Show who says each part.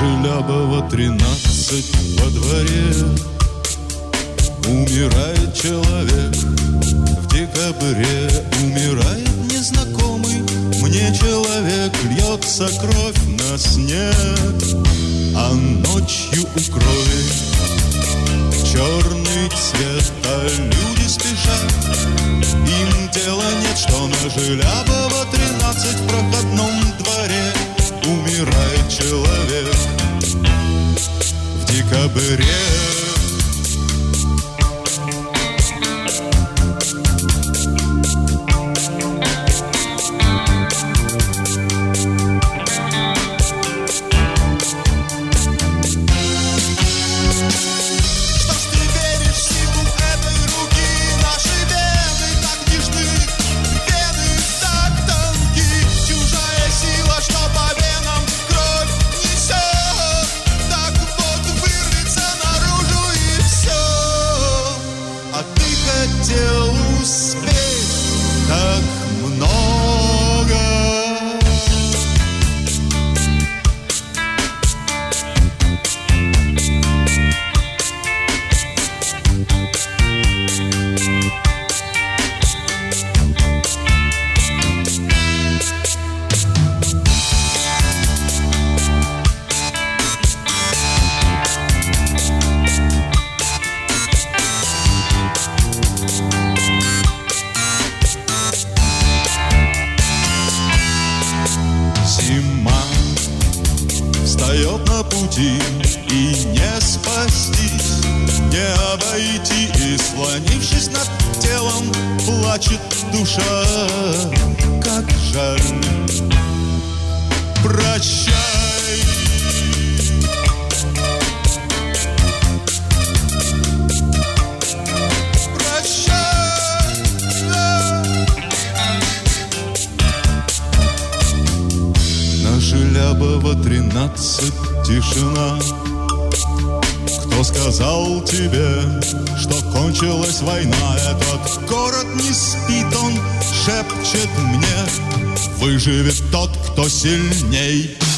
Speaker 1: Желябова 13 во дворе. Умирает человек в декабре. Умирает незнакомый мне человек. Льется кровь на снег, а ночью у крови черный цвет. А люди спешат, им дела нет, что на Желябова 13 в проходном дворе умирает человек в декабре. Встает на пути, и не спастись, не обойти, и, склонившись над телом, плачет душа. Как жаль, прощай. Желябова 13 тишина. Кто сказал тебе, что кончилась война? Этот город не спит, он шепчет мне: выживет тот, кто сильней.